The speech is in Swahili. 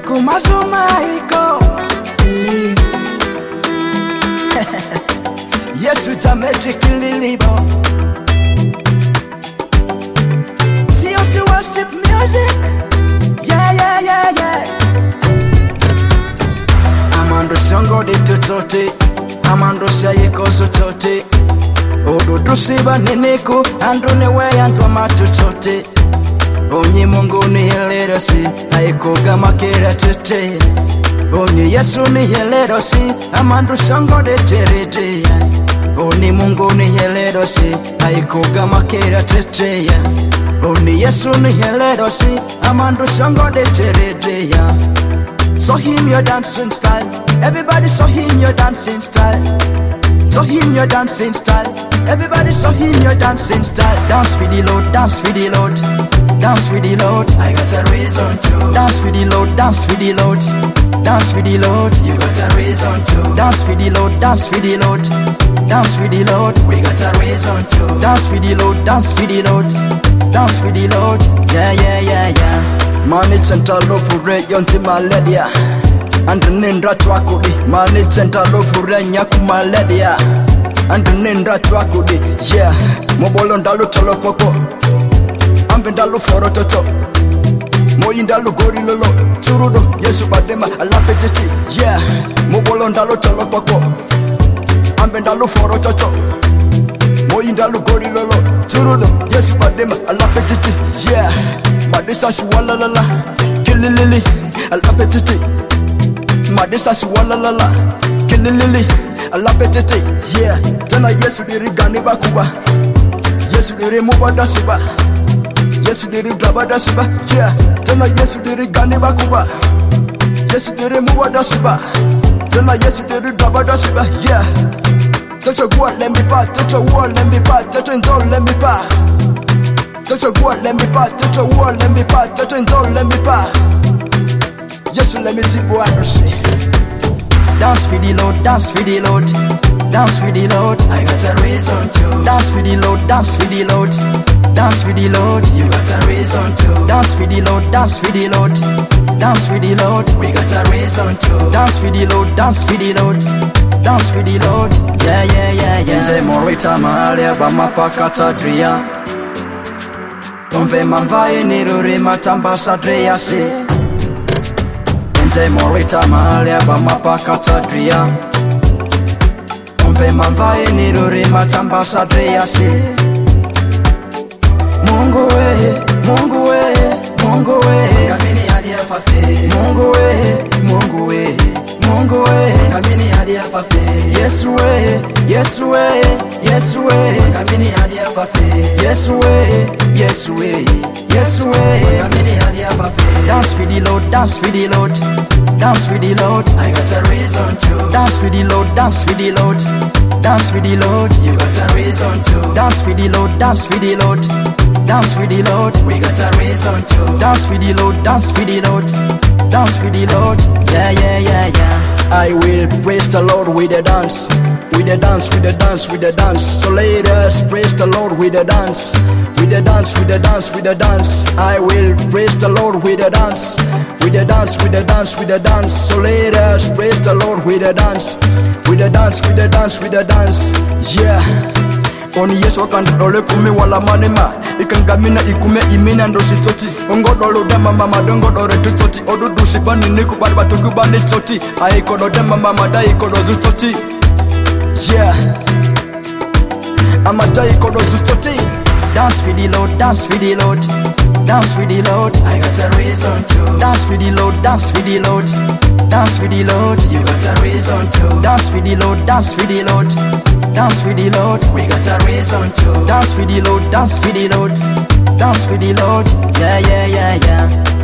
kumazumaiko Yesu tamejikililibo See worship music Yeah Amando songo de tutote Amando shayeko sotote Odudu siba neneko Andone we andwa matutote Onye Mungu ni helero si Aiko gama kera tete Onye Yesu ni helero si Amando songo de terete Onye Mungu ni helero si Aiko gama kera tete Onye Yesu ni helero si Amando songo de terete So him your dancing style Everybody saw him your dancing style So him your dancing style Everybody saw him your dancing style Dance with the Lord, dance with the Lord Dance with the Lord I got a reason to Dance with the Lord, dance with the Lord Dance with the Lord You got a reason to Dance with the Lord, dance with the Lord Dance with the Lord We got a reason to Dance with the Lord, dance with the Lord Dance with the Lord Yeah Money center love for red yonti maladia And nindra twakudi Money center love for red nyaku maladia And nindra twakudi Yeah Mobolo ndalu tolo poko Ambe ndalu foro toto Moyi ndalu gori lolo Turudo Yesu badema alapetiti Yeah Mobolo ndalu tolo poko Ambe ndalu foro toto Moyi ndalu gori lolo Turudo Yesu badema alapetiti Yeah Madisa shuwalalala Kililili alapetiti Madisa shuwalalala Kililili alapetiti Yeah Tena Yesu diri gani bakuba Yesu diri mubada siba Yesu diri drabada siba Yeah Tena Yesu diri gani bakuba Yesu diri mubada siba Tena Yesu diri drabada siba Yeah Touch a wall let me pa Touch a wall let me pa Touch a nzol let me pa Touch a wall let me pa Touch a wall let me pa Touch a nzol let me pa Yesu let me see boy and say Dance with the Lord, dance with the Lord Dance with the Lord I got a reason to Dance with the Lord, dance with the Lord Dance with the Lord You got a reason to Dance with the Lord, dance with the Lord Dance with the Lord We got a reason to Dance with the Lord, dance with the Lord Dance with the Lord Yeah Nze morita mahali abamapakata dria Omve mamvaye niruri matambasa dria si Nze morita mahali abamapakata dria Omve mamvaye niruri matambasa dria si Mungu we Mungu we Mungu we Kamini hadi afafe Mungu we Mungu we Mungu we Kamini hadi afafe Yesu we Yesu we Yesu we Kamini hadi afafe Yesu we Yesu we Yesu we Kamini hadi afafe Dance with the Lord, dance with the Lord Dance with the Lord I got a reason to Dance with the Lord, dance with the Lord Dance with the Lord You got a reason to Dance with the Lord, dance with the Lord Dance with the Lord We got a reason to Dance with the Lord, dance with the Lord Dance with the Lord Yeah I will praise the Lord with a dance With a dance, with a dance, with a dance So let us praise the Lord with a dance With a dance, with a dance, with a dance I will praise the Lord with a dance With a dance, with a dance, with a dance So let us praise the Lord with a dance With a dance, with a dance, with a dance Yeah Oni Yesu wakandole kumi wala manema Ikangamina ikume imina ndo sitoti Ongodolo dema mama dongodore tutoti Odudu shibani niku bari batukubani choti Aikodo dema mama da ikodo zutoti Yeah Amada ikodo zutoti Dance with the Lord, dance with the Lord Dance with the Lord I got a reason to Dance with the Lord, dance with the Lord Dance with the Lord You got a reason to Dance with the Lord, dance with the Lord Dance with the Lord We got a reason to Dance with the Lord, dance with the Lord Dance with the Lord Yeah